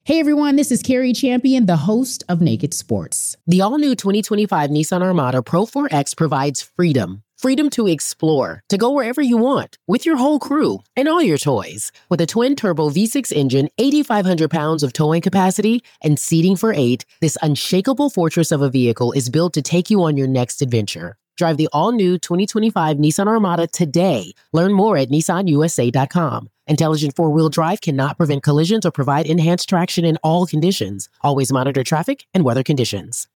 Hey everyone, this is Carrie Champion, the host of Naked Sports. The all-new 2025 Nissan Armada Pro 4X provides freedom. Freedom to explore, to go wherever you want, with your whole crew and all your toys. With a twin-turbo V6 engine, 8,500 pounds of towing capacity, and seating for 8, this unshakable fortress of a vehicle is built to take you on your next adventure. Drive the all-new 2025 Nissan Armada today. Learn more at nissanusa.com. Intelligent four-wheel drive cannot prevent collisions or provide enhanced traction in all conditions. Always monitor traffic and weather conditions.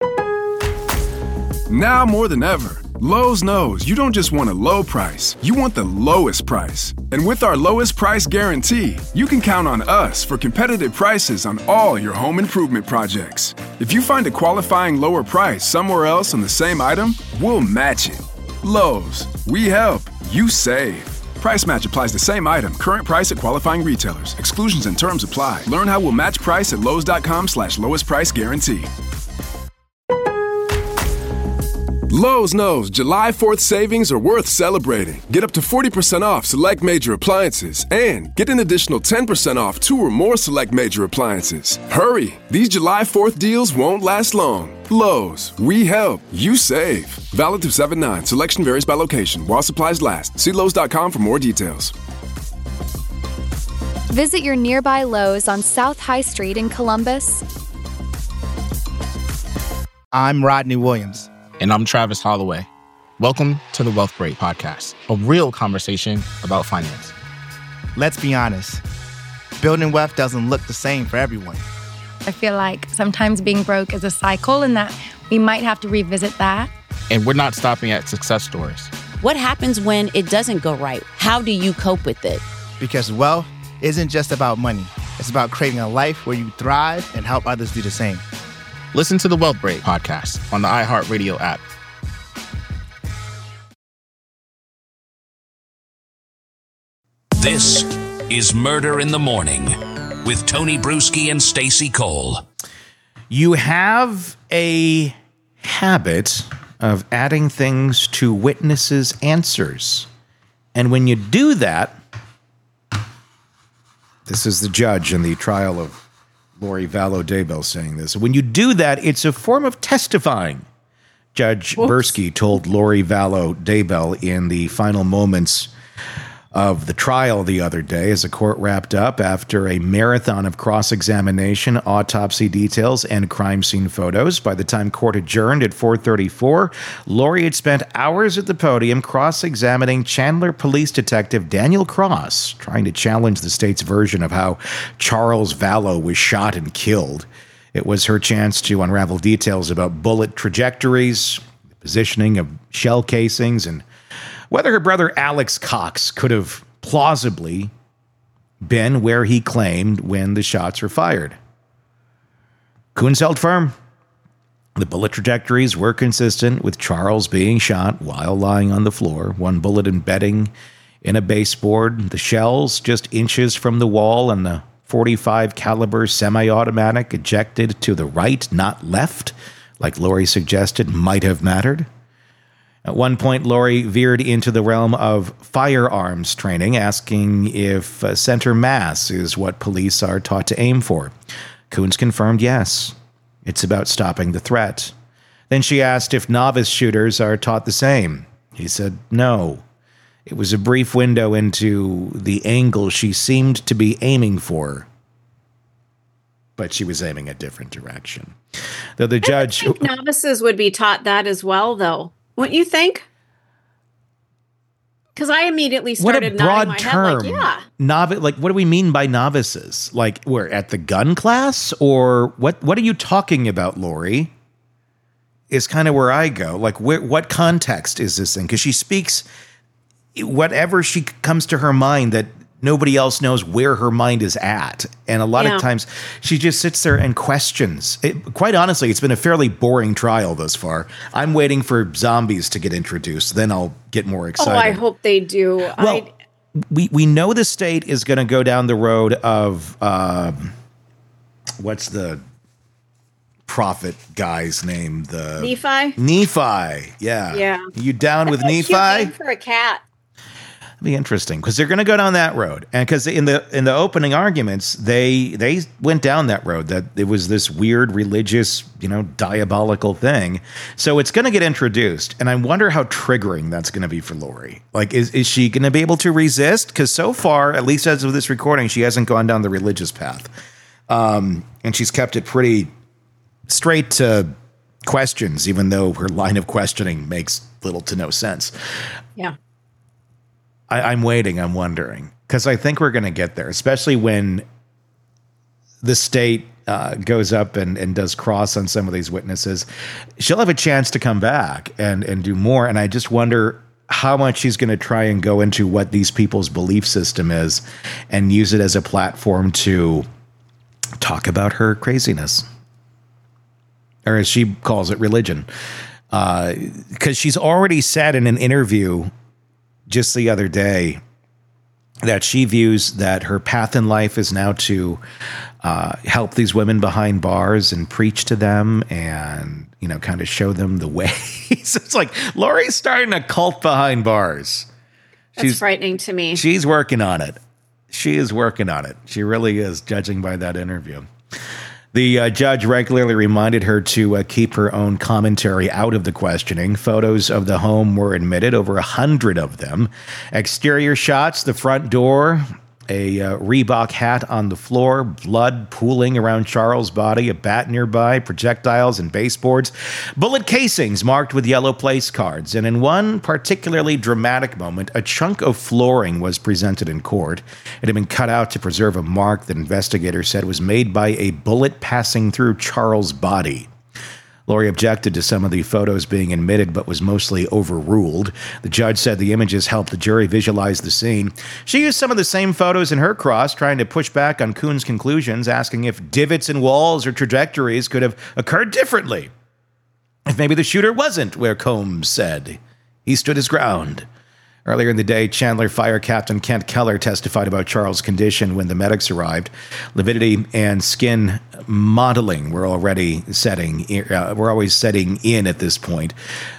Now more than ever, Lowe's knows you don't just want a low price, you want the lowest price. And with our lowest price guarantee, you can count on us for competitive prices on all your home improvement projects. If you find a qualifying lower price somewhere else on the same item, we'll match it. Lowe's, we help, you save. Price match applies the same item. Current price at qualifying retailers. Exclusions and terms apply. Learn how we'll match price at lowes.com/lowest price guarantee. Lowe's knows July 4th savings are worth celebrating. Get up to 40% off select major appliances and get an additional 10% off 2 or more select major appliances. Hurry! These July 4th deals won't last long. Lowe's, we help, you save. Valid through 7/9. Selection varies by location. While supplies last. See Lowe's.com for more details. Visit your nearby Lowe's on South High Street in Columbus. I'm Rodney Williams. And I'm Travis Holloway. Welcome to the Wealth Break Podcast, a real conversation about finance. Let's be honest, building wealth doesn't look the same for everyone. I feel like sometimes being broke is a cycle and that we might have to revisit that. And we're not stopping at success stories. What happens when it doesn't go right? How do you cope with it? Because wealth isn't just about money. It's about creating a life where you thrive and help others do the same. Listen to the Wealth Break Podcast on the iHeartRadio app. This is Murder in the Morning with Tony Bruschi and Stacey Cole. You have a habit of adding things to witnesses' answers. And when you do that, this is the judge in the trial of Lori Vallow Daybell saying this. When you do that, it's a form of testifying. Judge Bursky told Lori Vallow Daybell in the final moments of the trial the other day as the court wrapped up after a marathon of cross-examination, autopsy details, and crime scene photos. By the time court adjourned at 4:34, Lori had spent hours at the podium cross-examining Chandler Police Detective Daniel Cross, trying to challenge the state's version of how Charles Vallow was shot and killed. It was her chance to unravel details about bullet trajectories, the positioning of shell casings, and whether her brother Alex Cox could have plausibly been where he claimed when the shots were fired. Coons held firm. The bullet trajectories were consistent with Charles being shot while lying on the floor, one bullet embedding in a baseboard, the shells just inches from the wall, and the .45 caliber semi-automatic ejected to the right, not left, like Lori suggested might have mattered. At one point, Lori veered into the realm of firearms training, asking if center mass is what police are taught to aim for. Coons confirmed yes. It's about stopping the threat. Then she asked if novice shooters are taught the same. He said no. It was a brief window into the angle she seemed to be aiming for, but she was aiming a different direction. Though the judge... I think novices would be taught that as well, though. Wouldn't you think? Because I immediately started nodding my head like, yeah. Like, what do we mean by novices? Like, we're at the gun class? Or what are you talking about, Lori? Is kind of where I go. Like, what context is this thing? Because she speaks whatever she comes to her mind that nobody else knows where her mind is at. And a lot of times she just sits there and questions. Quite honestly, it's been a fairly boring trial thus far. I'm waiting for zombies to get introduced. Then I'll get more excited. Oh, I hope they do. Well, we know the state is going to go down the road of, what's the prophet guy's name? The Nephi? Nephi. Yeah. You down with Nephi? Cute name for a cat. be interesting because they're going to go down that road, and because in the opening arguments they went down that road, that it was this weird religious, diabolical thing. So it's going to get introduced, and I wonder how triggering that's going to be for Lori. Like, is she going to be able to resist? Because so far, at least as of this recording, she hasn't gone down the religious path, and she's kept it pretty straight to questions, even though her line of questioning makes little to no sense. Yeah. I'm waiting. I'm wondering, because I think we're going to get there, especially when the state goes up and does cross on some of these witnesses. She'll have a chance to come back and do more. And I just wonder how much she's going to try and go into what these people's belief system is and use it as a platform to talk about her craziness, or as she calls it, religion. Because she's already said in an interview just the other day that she views that her path in life is now to help these women behind bars and preach to them and, kind of show them the way. So it's like Lori's starting a cult behind bars. That's frightening to me. She's working on it. She is working on it. She really is, judging by that interview. The judge regularly reminded her to keep her own commentary out of the questioning. Photos of the home were admitted, over 100 of them. Exterior shots, the front door, a Reebok hat on the floor, blood pooling around Charles' body, a bat nearby, projectiles and baseboards, bullet casings marked with yellow place cards. And in one particularly dramatic moment, a chunk of flooring was presented in court. It had been cut out to preserve a mark that investigators said was made by a bullet passing through Charles' body. Lori objected to some of the photos being admitted, but was mostly overruled. The judge said the images helped the jury visualize the scene. She used some of the same photos in her cross, trying to push back on Kuhn's conclusions, asking if divots in walls or trajectories could have occurred differently. If maybe the shooter wasn't where Combs said. He stood his ground. Earlier in the day, Chandler Fire Captain Kent Keller testified about Charles' condition when the medics arrived. Lividity and skin modeling were always setting in at this point.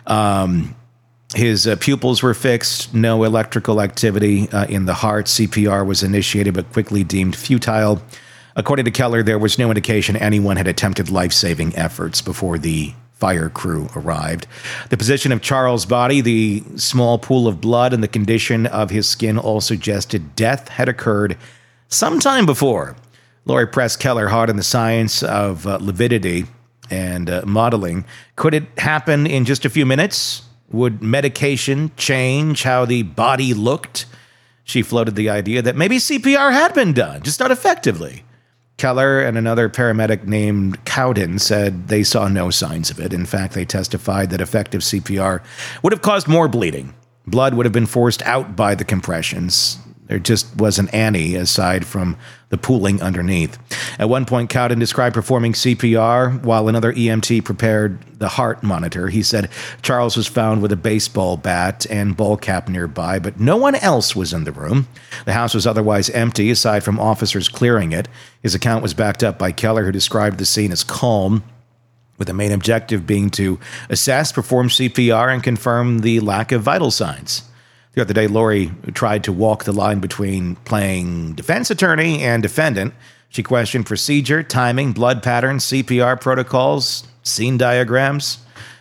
His pupils were fixed, no electrical activity in the heart. CPR was initiated but quickly deemed futile. According to Keller, there was no indication anyone had attempted life-saving efforts before the fire crew arrived. The position of Charles' body, the small pool of blood, and the condition of his skin all suggested death had occurred sometime before. Lori pressed Keller hard on the science of lividity and modeling. Could it happen in just a few minutes? Would medication change how the body looked? She floated the idea that maybe CPR had been done, just not effectively. Keller and another paramedic named Cowden said they saw no signs of it. In fact, they testified that effective CPR would have caused more bleeding. Blood would have been forced out by the compressions. There just wasn't any aside from the pooling underneath. At one point, Cowden described performing CPR while another EMT prepared the heart monitor. He said Charles was found with a baseball bat and ball cap nearby, but no one else was in the room. The house was otherwise empty, aside from officers clearing it. His account was backed up by Keller, who described the scene as calm, with the main objective being to assess, perform CPR, and confirm the lack of vital signs. The other day, Lori tried to walk the line between playing defense attorney and defendant. She questioned procedure, timing, blood patterns, CPR protocols, scene diagrams,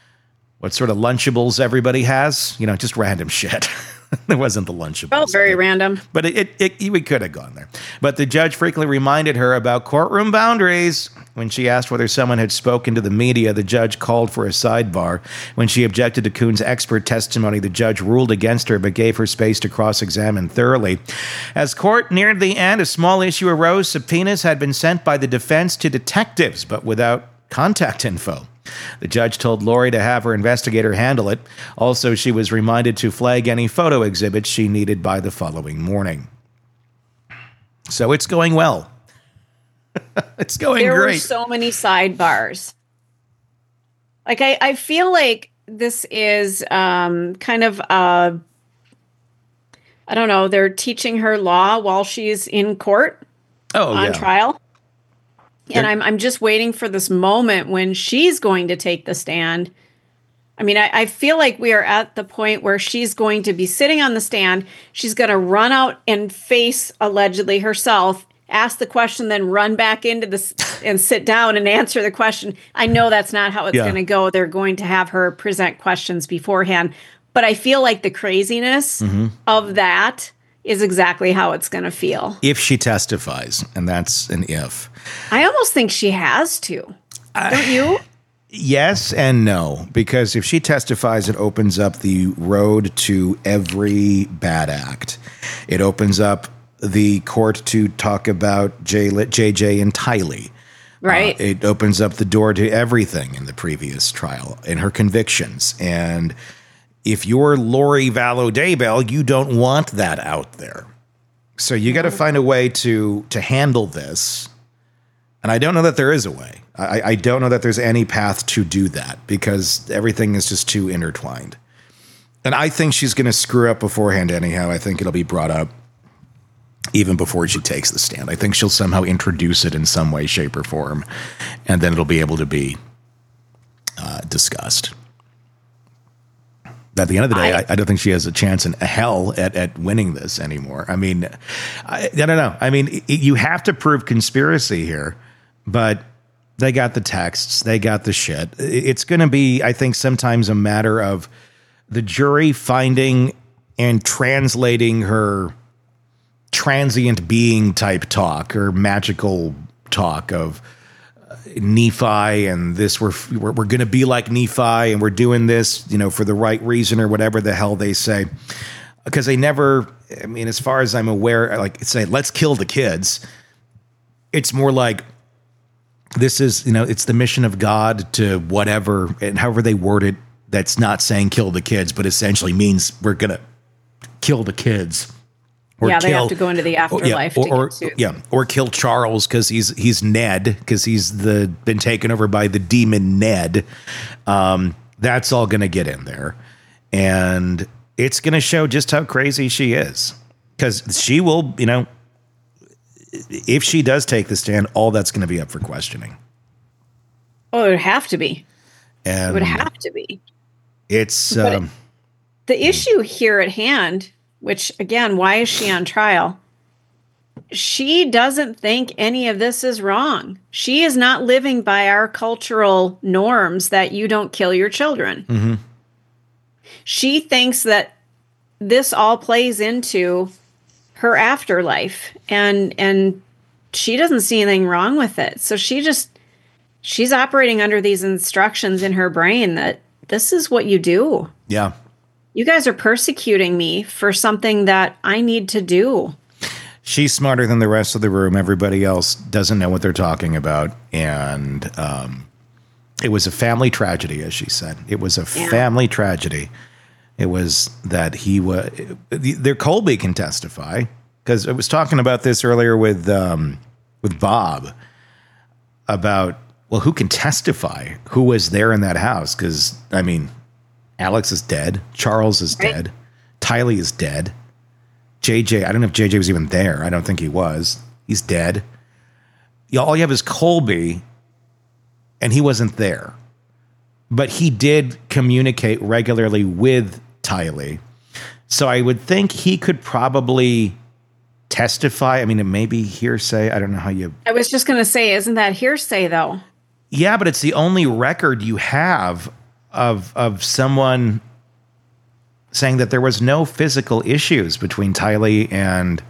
what sort of Lunchables everybody has. Just random shit. There wasn't the Lunchables. Felt very random. But we could have gone there. But the judge frequently reminded her about courtroom boundaries. When she asked whether someone had spoken to the media, the judge called for a sidebar. When she objected to Kuhn's expert testimony, the judge ruled against her but gave her space to cross-examine thoroughly. As court neared the end, a small issue arose. Subpoenas had been sent by the defense to detectives, but without contact info. The judge told Lori to have her investigator handle it. Also, she was reminded to flag any photo exhibits she needed by the following morning. So it's going well. It's going great. There were so many sidebars. Like, I feel like this is kind of, I don't know, they're teaching her law while she's in court on trial. And I'm just waiting for this moment when she's going to take the stand. I mean, I feel like we are at the point where she's going to be sitting on the stand. She's going to run out and face allegedly herself, ask the question, then run back into this and sit down and answer the question. I know that's not how it's going to go. They're going to have her present questions beforehand. But I feel like the craziness of that is exactly how it's going to feel. If she testifies, and that's an if. I almost think she has to. Don't you? Yes and no, because if she testifies, it opens up the road to every bad act. It opens up the court to talk about JJ and Tylee. Right. It opens up the door to everything in the previous trial and her convictions. And if you're Lori Vallow Daybell, you don't want that out there. So you got to find a way to handle this. And I don't know that there is a way. I don't know that there's any path to do that because everything is just too intertwined. And I think she's going to screw up beforehand anyhow. I think it'll be brought up even before she takes the stand. I think she'll somehow introduce it in some way, shape, or form. And then it'll be able to be discussed. At the end of the day, I don't think she has a chance in hell at winning this anymore. I mean, I don't know. I mean, you have to prove conspiracy here, but they got the texts. They got the shit. It's going to be, I think, sometimes a matter of the jury finding and translating her transient being type talk or magical talk of Nephi and this, we're going to be like Nephi and we're doing this, for the right reason or whatever the hell they say. Because they never, I mean, as far as I'm aware, like say, let's kill the kids. It's more like this is, it's the mission of God to whatever, and however they word it, that's not saying kill the kids, but essentially means we're going to kill the kids. They have to go into the afterlife. Or kill Charles because he's Ned, because he's been taken over by the demon Ned. That's all going to get in there, and it's going to show just how crazy she is. Because she will, if she does take the stand, all that's going to be up for questioning. Oh, it would have to be. And it would have to be. It's the issue here at hand. Which, again, why is she on trial? She doesn't think any of this is wrong. She is not living by our cultural norms that you don't kill your children. Mm-hmm. She thinks that this all plays into her afterlife, and she doesn't see anything wrong with it. So she's operating under these instructions in her brain that this is what you do. Yeah. You guys are persecuting me for something that I need to do. She's smarter than the rest of the room. Everybody else doesn't know what they're talking about. And it was a family tragedy, as she said. It was a family tragedy. It was that Colby can testify, because I was talking about this earlier with Bob about, well, who can testify? Who was there in that house? Because, I mean, Alex is dead. Charles is dead. Tylee is dead. JJ, I don't know if JJ was even there. I don't think he was. He's dead. All you have is Colby, and he wasn't there. But he did communicate regularly with Tylee. So I would think he could probably testify. I mean, it may be hearsay. I don't know how you... I was just going to say, isn't that hearsay, though? Yeah, but it's the only record you have of someone saying that there was no physical issues between Tylee and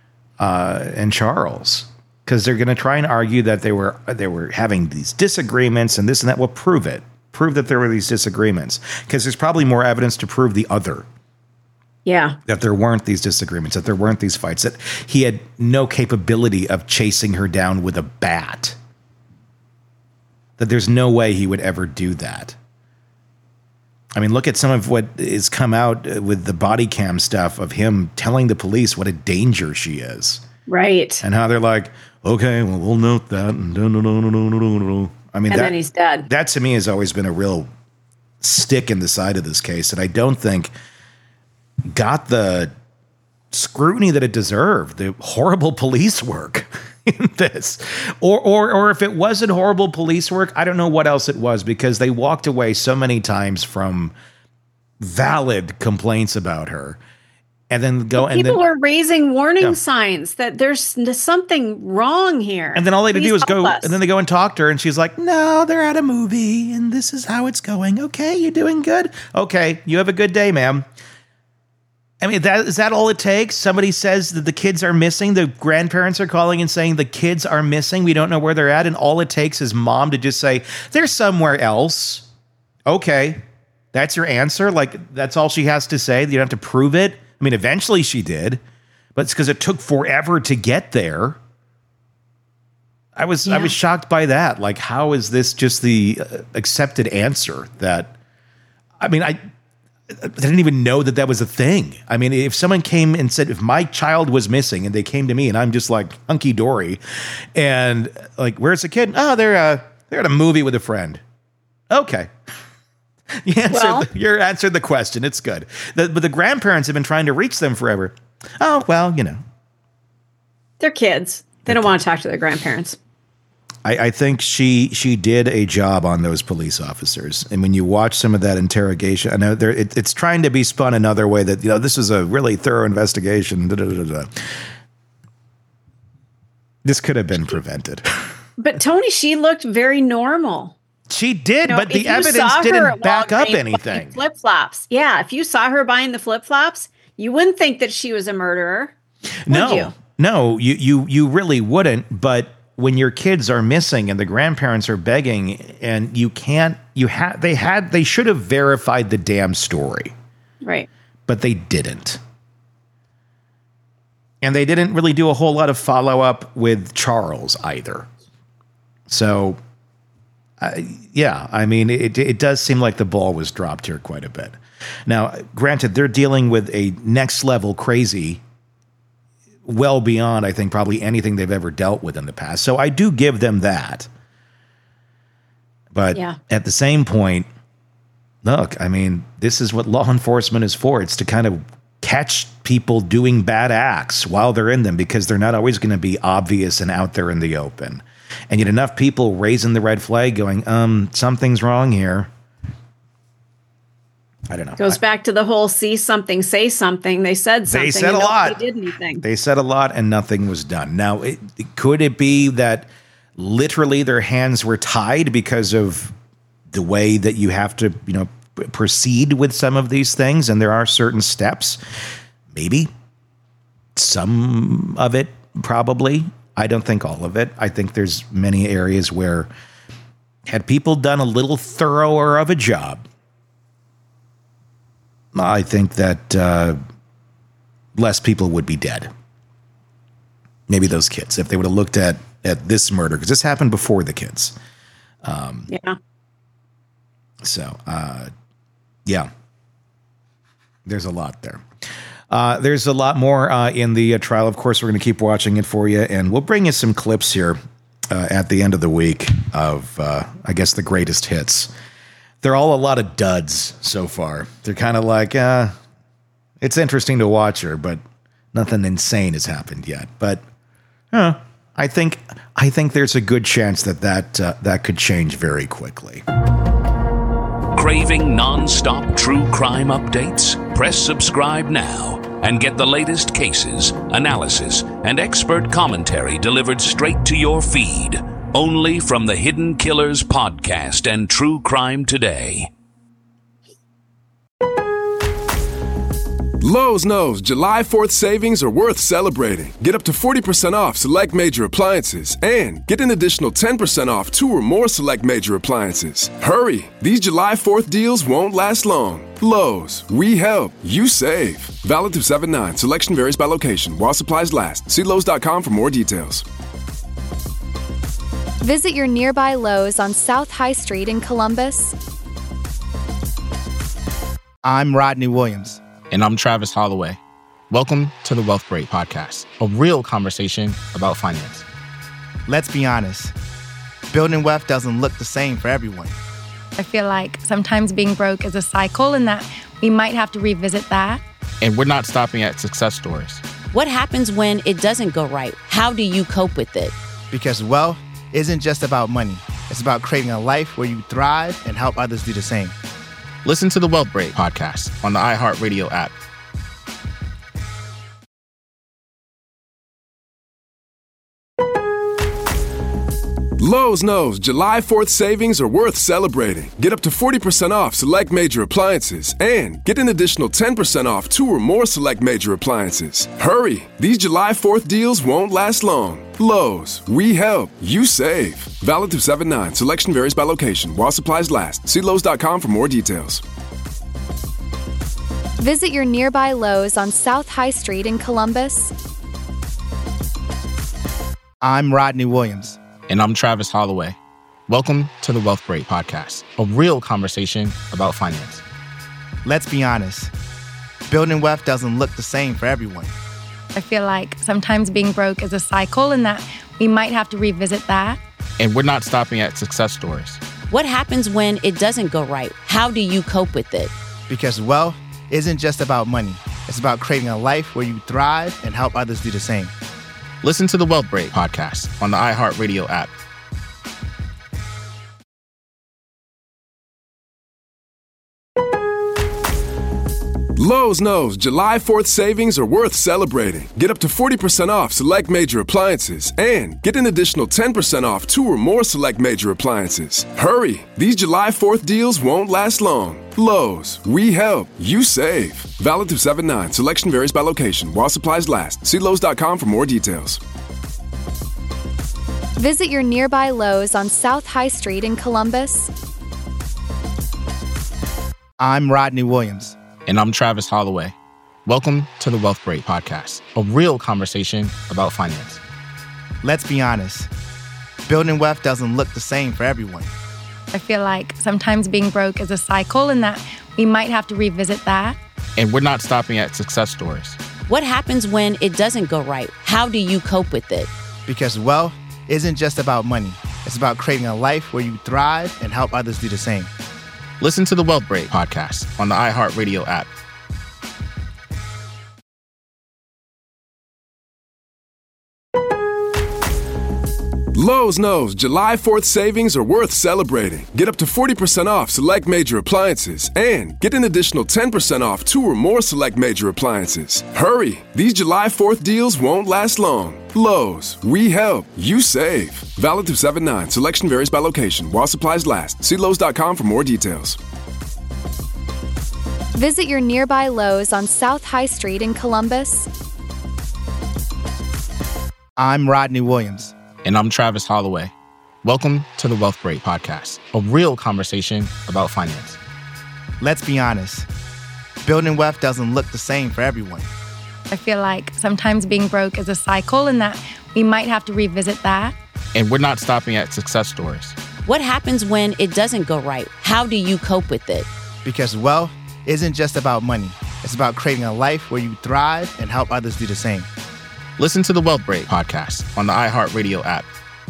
Charles, because they're going to try and argue that they were having these disagreements and this and that. Well, prove it. Prove that there were these disagreements, because there's probably more evidence to prove the other. Yeah. That there weren't these disagreements, that there weren't these fights, that he had no capability of chasing her down with a bat. That there's no way he would ever do that. I mean, look at some of what has come out with the body cam stuff of him telling the police what a danger she is. Right. And how they're like, okay, well, we'll note that. I mean, then he's dead. That to me has always been a real stick in the side of this case. And I don't think got the scrutiny that it deserved. The horrible police work. in this. Or if it wasn't horrible police work, I don't know what else it was, because they walked away so many times from valid complaints about her. And then people are raising warning signs that there's something wrong here. And then all they had to do was go, and then they go and talk to her, and she's like, no, they're at a movie, and this is how it's going. Okay, you doing good? Okay, you have a good day, ma'am. I mean, is that all it takes? Somebody says that the kids are missing. The grandparents are calling and saying the kids are missing. We don't know where they're at. And all it takes is mom to just say, they're somewhere else. Okay, that's your answer? Like, that's all she has to say? You don't have to prove it? I mean, eventually she did, but it's because it took forever to get there. I was shocked by that. Like, how is this just the accepted answer? That, I mean, I didn't even know that was a thing. I mean, if someone came and said, if my child was missing, and they came to me, and I'm just like hunky dory, and like, where's the kid? Oh, they're at a movie with a friend. Okay. You answered the question. It's good. But the grandparents have been trying to reach them forever. Oh, well, they're kids. They don't want to talk to their grandparents. I think she did a job on those police officers. And when you watch some of that interrogation, I know it's trying to be spun another way that, this is a really thorough investigation. This could have been prevented. But Tony, she looked very normal. She did, but the evidence didn't back up anything. Flip-flops. Yeah, if you saw her buying the flip-flops, you wouldn't think that she was a murderer. No, you really wouldn't. But when your kids are missing and the grandparents are begging, and they should have verified the damn story. Right. But they didn't. And they didn't really do a whole lot of follow-up with Charles either. So... I mean, it does seem like the ball was dropped here quite a bit. Now, granted, they're dealing with a next level crazy, well beyond, I think, probably anything they've ever dealt with in the past. So I do give them that. But at the same point, look, I mean, this is what law enforcement is for. It's to kind of catch people doing bad acts while they're in them, because they're not always going to be obvious and out there in the open. And yet enough people raising the red flag going, something's wrong here. I don't know. Goes back to the whole see something, say something. They said something. They said a lot. They did anything. They said a lot and nothing was done. Now, could it be that literally their hands were tied because of the way that you have to, proceed with some of these things, and there are certain steps? Maybe. Some of it, probably. I don't think all of it. I think there's many areas where, had people done a little thorougher of a job, I think that less people would be dead. Maybe those kids, if they would have looked at this murder, because this happened before the kids. So, there's a lot there. There's a lot more in the trial. Of course, we're going to keep watching it for you, and we'll bring you some clips here at the end of the week of, I guess, the greatest hits. They're all a lot of duds so far. They're kind of like, it's interesting to watch her, but nothing insane has happened yet. But I think there's a good chance that could change very quickly. Craving non-stop true crime updates? Press subscribe now and get the latest cases, analysis, and expert commentary delivered straight to your feed. Only from the Hidden Killers podcast and True Crime Today. Lowe's knows July 4th savings are worth celebrating. Get up to 40% off select major appliances and get an additional 10% off 2 or more select major appliances. Hurry! These July 4th deals won't last long. Lowe's, we help, you save. Valid through 7/9. Selection varies by location. While supplies last. See Lowe's.com for more details. Visit your nearby Lowe's on South High Street in Columbus. I'm Rodney Williams. And I'm Travis Holloway. Welcome to the Wealth Break Podcast, a real conversation about finance. Let's be honest. Building wealth doesn't look the same for everyone. I feel like sometimes being broke is a cycle and that we might have to revisit that. And we're not stopping at success stories. What happens when it doesn't go right? How do you cope with it? Because wealth isn't just about money. It's about creating a life where you thrive and help others do the same. Listen to the Wealth Break podcast on the iHeartRadio app. Lowe's knows July 4th savings are worth celebrating. Get up to 40% off select major appliances and get an additional 10% off 2 or more select major appliances. Hurry! These July 4th deals won't last long. Lowe's, we help, you save. Valid through 7/9. Selection varies by location while supplies last. See Lowe's.com for more details. Visit your nearby Lowe's on South High Street in Columbus. I'm Rodney Williams. And I'm Travis Holloway. Welcome to the Wealth Break podcast, a real conversation about finance. Let's be honest. Building wealth doesn't look the same for everyone. I feel like sometimes being broke is a cycle and that we might have to revisit that. And we're not stopping at success stories. What happens when it doesn't go right? How do you cope with it? Because wealth isn't just about money. It's about creating a life where you thrive and help others do the same. Listen to the Wealth Break podcast on the iHeartRadio app. Lowe's knows July 4th savings are worth celebrating. Get up to 40% off select major appliances and get an additional 10% off 2 or more select major appliances. Hurry! These July 4th deals won't last long. Lowe's, we help, you save. Valid through 7/9. Selection varies by location while supplies last. See Lowe's.com for more details. Visit your nearby Lowe's on South High Street in Columbus. I'm Rodney Williams. And I'm Travis Holloway. Welcome to the Wealth Break podcast, a real conversation about finance. Let's be honest. Building wealth doesn't look the same for everyone. I feel like sometimes being broke is a cycle and that we might have to revisit that. And we're not stopping at success stories. What happens when it doesn't go right? How do you cope with it? Because wealth isn't just about money. It's about creating a life where you thrive and help others do the same. Listen to the Wealth Break podcast on the iHeartRadio app. Lowe's knows July 4th savings are worth celebrating. Get up to 40% off select major appliances and get an additional 10% off 2 or more select major appliances. Hurry! These July 4th deals won't last long. Lowe's, we help, you save. Valid through 7/9. Selection varies by location while supplies last. See Lowe's.com for more details. Visit your nearby Lowe's on South High Street in Columbus. I'm Rodney Williams. And I'm Travis Holloway. Welcome to the Wealth Break podcast, a real conversation about finance. Let's be honest. Building wealth doesn't look the same for everyone. I feel like sometimes being broke is a cycle and that we might have to revisit that. And we're not stopping at success stories. What happens when it doesn't go right? How do you cope with it? Because wealth isn't just about money. It's about creating a life where you thrive and help others do the same. Listen to the Wealth Break podcast on the iHeartRadio app.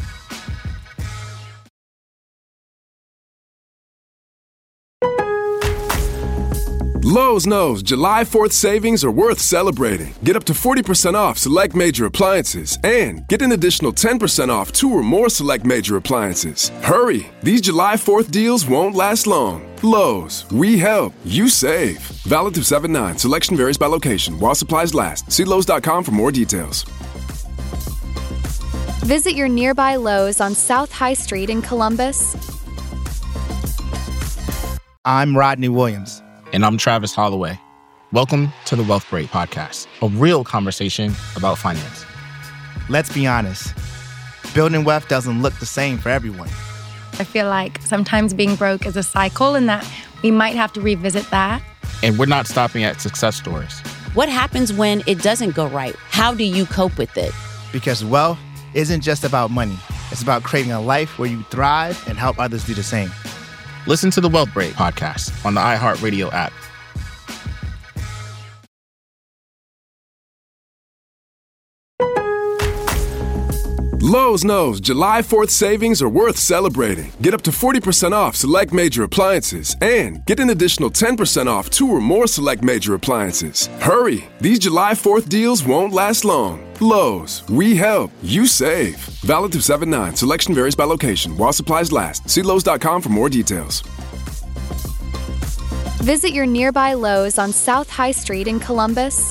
Lowe's knows July 4th savings are worth celebrating. Get up to 40% off select major appliances and get an additional 10% off 2 or more select major appliances. Hurry! These July 4th deals won't last long. Lowe's, we help, you save. Valid through 7/9. Selection varies by location while supplies last. See Lowe's.com for more details. Visit your nearby Lowe's on South High Street in Columbus. I'm Rodney Williams. And I'm Travis Holloway. Welcome to the Wealth Break podcast, a real conversation about finance. Let's be honest. Building wealth doesn't look the same for everyone. I feel like sometimes being broke is a cycle and that we might have to revisit that. And we're not stopping at success stories. What happens when it doesn't go right? How do you cope with it? Because wealth isn't just about money. It's about creating a life where you thrive and help others do the same. Listen to the Wealth Break podcast on the iHeartRadio app. Lowe's knows July 4th savings are worth celebrating. Get up to 40% off select major appliances and get an additional 10% off 2 or more select major appliances. Hurry! These July 4th deals won't last long. Lowe's, we help, you save. Valid through 7/9. Selection varies by location while supplies last. See Lowe's.com for more details. Visit your nearby Lowe's on South High Street in Columbus.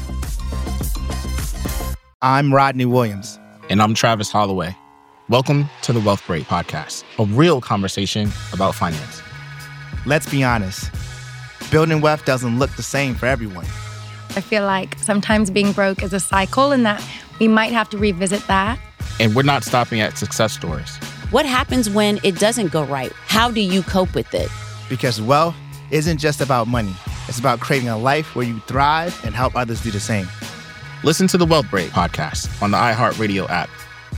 I'm Rodney Williams. And I'm Travis Holloway. Welcome to the Wealth Break Podcast, a real conversation about finance. Let's be honest. Building wealth doesn't look the same for everyone. I feel like sometimes being broke is a cycle and that we might have to revisit that. And we're not stopping at success stories. What happens when it doesn't go right? How do you cope with it? Because wealth isn't just about money. It's about creating a life where you thrive and help others do the same. Listen to the Wealth Break Podcast on the iHeartRadio app.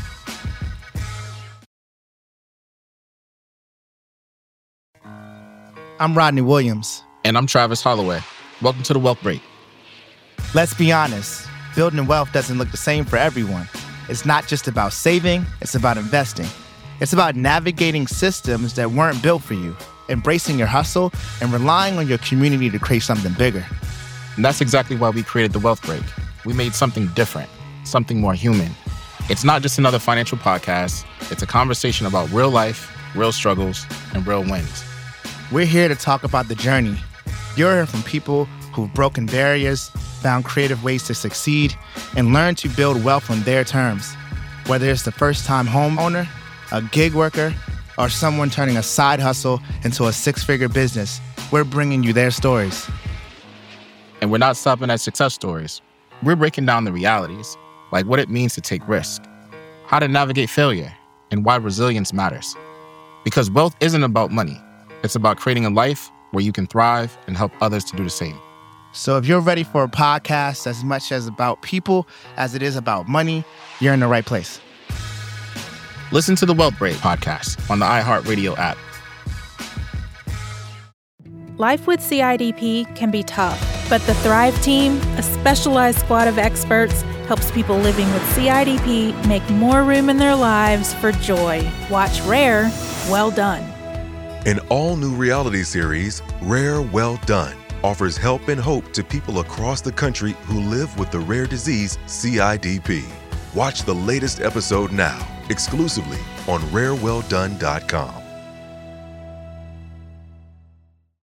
I'm Rodney Williams. And I'm Travis Holloway. Welcome to the Wealth Break. Let's be honest. Building wealth doesn't look the same for everyone. It's not just about saving, it's about investing. It's about navigating systems that weren't built for you, embracing your hustle, and relying on your community to create something bigger. And that's exactly why we created the Wealth Break. We made something different, something more human. It's not just another financial podcast. It's a conversation about real life, real struggles, and real wins. We're here to talk about the journey. You're hearing from people who've broken barriers, found creative ways to succeed, and learned to build wealth on their terms. Whether it's the first-time homeowner, a gig worker, or someone turning a side hustle into a 6-figure business, we're bringing you their stories. And we're not stopping at success stories. We're breaking down the realities, like what it means to take risk, how to navigate failure, and why resilience matters. Because wealth isn't about money. It's about creating a life where you can thrive and help others to do the same. So if you're ready for a podcast as much as about people as it is about money, you're in the right place. Listen to the Wealth Break Podcast on the iHeartRadio app. Life with CIDP can be tough, but the Thrive Team, a specialized squad of experts, helps people living with CIDP make more room in their lives for joy. Watch Rare, Well Done. An all-new reality series, Rare, Well Done, offers help and hope to people across the country who live with the rare disease CIDP. Watch the latest episode now, exclusively on RareWellDone.com.